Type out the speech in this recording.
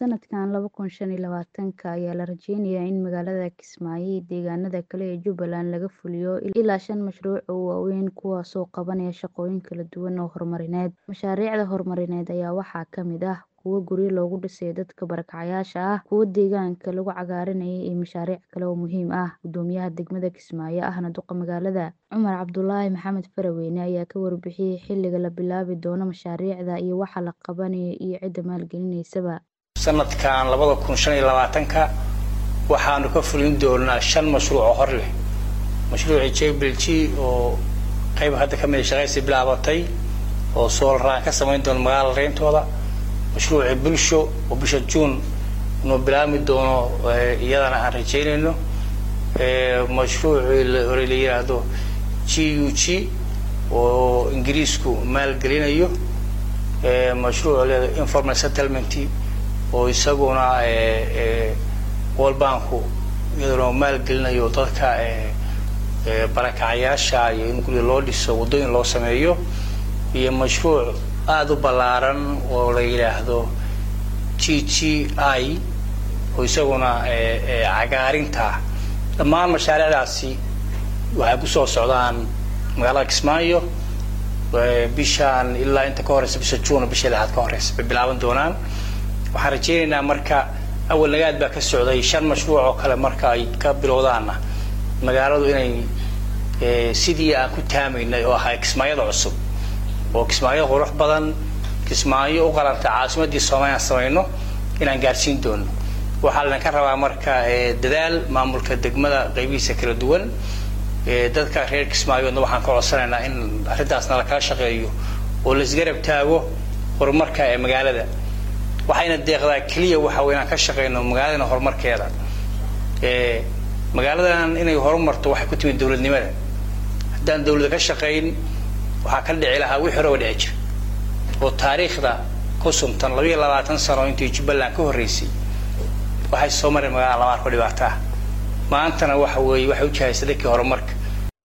Sanadkan 2025 ayaa la rajeynayaa in magaalada Kismaayo iyo deegaanada kale ee Jubbaland laga fuliyo ilaa 5 mashruuc oo waaweyn kuwaasoo qabanaya shaqooyin kala duwan oo horumarineed. Mashaariicda horumarineed ayaa waxaa ka mid ah kuwo guryo loogu dhisayo dadka barakacayaasha ah, kuwo deegaanka lagu cagaarinayay iyo mashaariic kale oo muhiim ah. Guddoomiyaha degmada Kismaayo ahna duqa magaalada, Cumar Cabdulaahi Maxamed Faraweyne ayaa ka warbixiyay xilliga la bilaabi doono mashaariicda iyo waxa la qabanayo iyo cidda maalgelineysaba. sanadkan 2025 waxaanu ka fulin doonaa 5 mashruuc oo hor leh. Mashruuca JBLG oo qayb hadda ka mid shaqaysi bilaabatay oo solar ka samayn doona magaalada reentooda. Mashruuca bulsho oo bisha June inuu bilaami doono iyadana aan rajeynayno. Mashruuca la yiraahdo GUG oo Ingiriisku maalgelinayo. Mashruuca informal settlement oo isaguna World Bank iyadoo maalgelinayo dadka barakacayaasha iyo in guryo loo dhiso wadooyin loo sameeyo. iyo mashruuc aad u ballaaran oo la yiraahdo GGI oo isaguna cagaarinta. Dhammaan mashaariicdaasi waxay ku soo socdaan magaalada Kismaayo bishaan ilaa inta ka horeysa bisha June bisha lixaad ka horeysa bilaaban doonaan. waxaan rajeynaynaa marka awal nagaad baa ka socday 5 mashruuc oo kale marka ay ka bilowdaana magaaladu inay sidii aan ku taamaynay oo ahay Kismaayo cusub oo Kismaayo qurux badan, Kismaayo u qaranta caasimadii Soomaaliya sameeyno inaan gaarsiin doono. waxaa la ka rabaa marka dadaal maamulka degmada qaybihiisa kala duwan. dadka reer Kismaayo waxaan ka codsanaynaa in arrintaasna la kala shaqeeyo oo la isgarab taago horumarka magaalada. waxayna deeqdaa kaliya waxa weeyaan ka shaqeyno magaalada horumarkeeda. magaaladan inay horumarto waxay ku timid dawladnimada. haddaan dawladda ka shaqeyn waxa ka dhici lahaa wixii hore dhici jiray oo taariikhda ku suntan 22 sano intii Jubbaland ka horeysay waxay soo maray magaalada la marko dhibaato. maantana waxa weeye waxay u jahaysaday horumarka